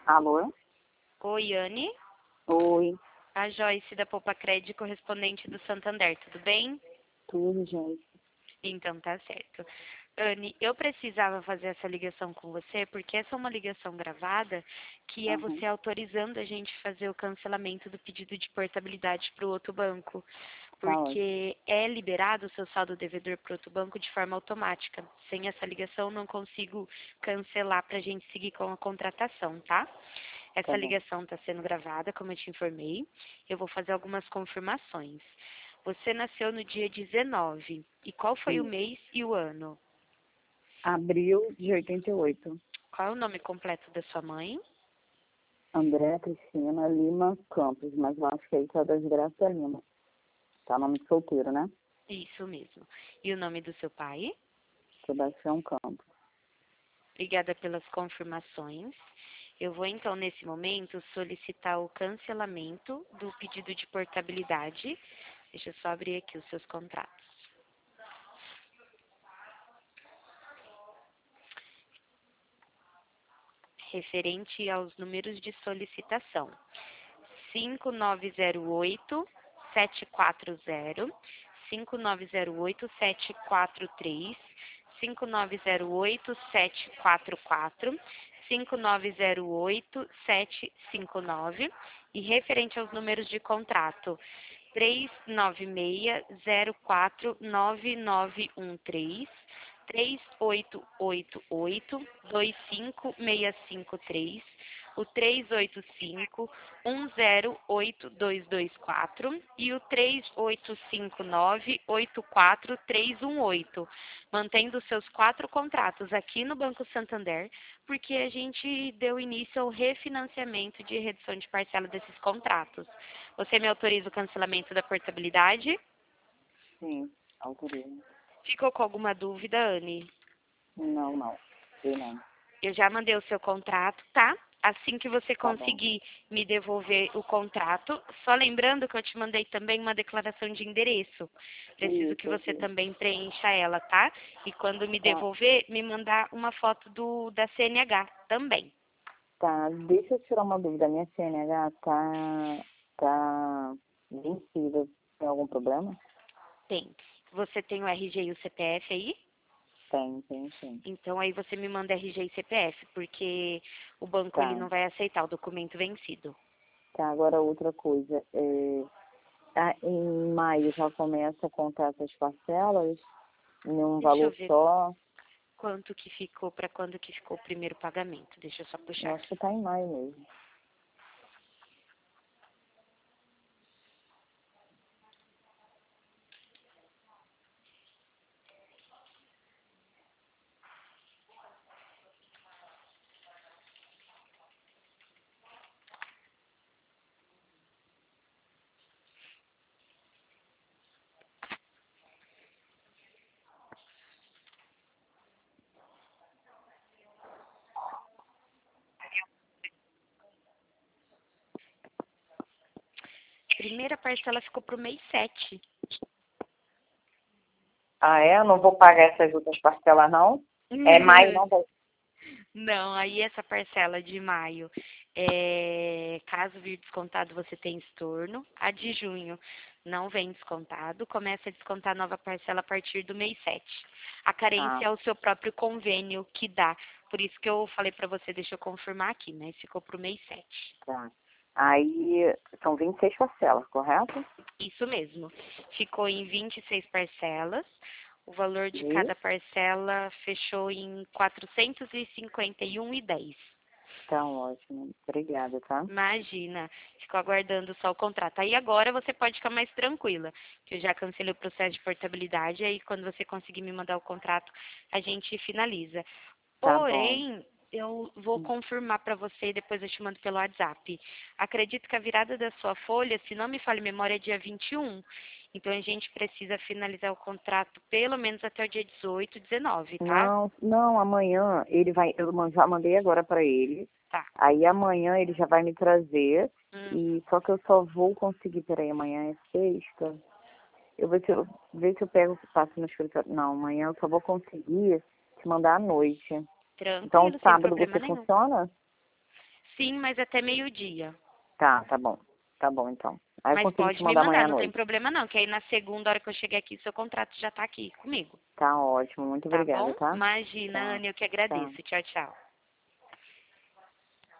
Alô? Oi, Anne. Oi, A Joyce da Poupa Crédito, correspondente do Santander, tudo bem? tudo, gente. Então tá certo. Anne, eu precisava fazer essa ligação com você porque essa é uma ligação gravada que é Aham, você autorizando a gente fazer o cancelamento do pedido de portabilidade para o outro banco, tá ótimo. porque é liberado o seu saldo devedor para outro banco de forma automática. Sem essa ligação, não consigo cancelar para a gente seguir com a contratação, tá? Tá Essa bom. ligação está sendo gravada, como eu te informei. Eu vou fazer algumas confirmações. Você nasceu no dia 19. E qual foi o Sim. mês e o ano? Abril de 88. Qual é o nome completo da sua mãe? André Cristina Lima Campos, mas eu acho que aí tá das Graças Lima. Tá nome de solteiro, né? Isso mesmo. E o nome do seu pai? Sebastião Campos. Obrigada pelas confirmações. Eu vou então, nesse momento, solicitar o cancelamento do pedido de portabilidade. Deixa eu só abrir aqui os seus contratos. Referente aos números de solicitação. 5908-740, 5908-743, 5908-744, 5908-759 e referente aos números de contrato 396-049913, 3888-25653, o 385-108-224 e o 3859-84318, mantendo seus 4 contratos aqui no Banco Santander, porque a gente deu início ao refinanciamento de redução de parcela desses contratos. Você me autoriza o cancelamento da portabilidade? Sim, autorizo. Ficou com alguma dúvida, Anne? Não. Eu não. Eu já mandei o seu contrato, tá? Assim que você Tá bom. conseguir me devolver o contrato, só lembrando que eu te mandei também uma declaração de endereço. Preciso Isso, que eu você vi. também preencha ela, tá? E quando me Tá, devolver, me mandar uma foto da CNH também. tá. Deixa eu tirar uma dúvida. Minha CNH tá vencida. Tem algum problema? Tem. Você tem o RG e o CPF aí? Tem sim. Então aí você me manda RG e CPF, porque o banco ele Tá. não vai aceitar o documento vencido. Tá, agora outra coisa. Em maio já começa a contar essas parcelas em um Deixa eu valor ver só. quanto que ficou, para quando que ficou o primeiro pagamento. Deixa eu só puxar Eu acho que aqui. está em maio mesmo. Primeira parcela ficou para o mês 7. Ah, é? Eu não vou pagar essas outras parcelas, não? É maio, não vai. Não, aí essa parcela de maio, caso vir descontado, você tem estorno. A de junho não vem descontado, começa a descontar a nova parcela a partir do mês 7. A Ah, carência é o seu próprio convênio que dá. Por isso que eu falei para você, deixa eu confirmar aqui, mas ficou para o mês 7. tá. Aí são 26 parcelas, correto? Isso mesmo. Ficou em 26 parcelas. O valor de Isso. cada parcela fechou em 451,10. Tá ótimo. Obrigada, tá? Imagina, ficou aguardando só o contrato. Aí agora você pode ficar mais tranquila, que eu já cancelei o processo de portabilidade, aí quando você conseguir me mandar o contrato, a gente finaliza. Tá bom. Porém, eu vou confirmar para você e depois eu te mando pelo WhatsApp. Acredito que a virada da sua folha, se não me falha a memória, é dia 21. Então a gente precisa finalizar o contrato pelo menos até o dia 18, 19, tá? Não, amanhã ele vai. Já mandei agora para ele. Tá. Aí amanhã ele já vai me trazer. Uhum. E só que eu só vou conseguir, peraí, amanhã é sexta. Eu vou ver se eu pego, passo no escritório. Não, amanhã eu só vou conseguir te mandar à noite. Então, Tranquilo, sem sábado problema você nenhum. funciona? Sim, mas até meio-dia. Tá bom. Tá bom, então. Aí eu Mas consigo pode te me mandar amanhã mandar, à não tem noite. problema não, que aí na segunda hora que eu chegar aqui, seu contrato já tá aqui comigo. Tá ótimo. Muito Tá obrigada, bom? tá? Imagina, Tá. Anne, eu que Tá. agradeço. Tchau, tchau.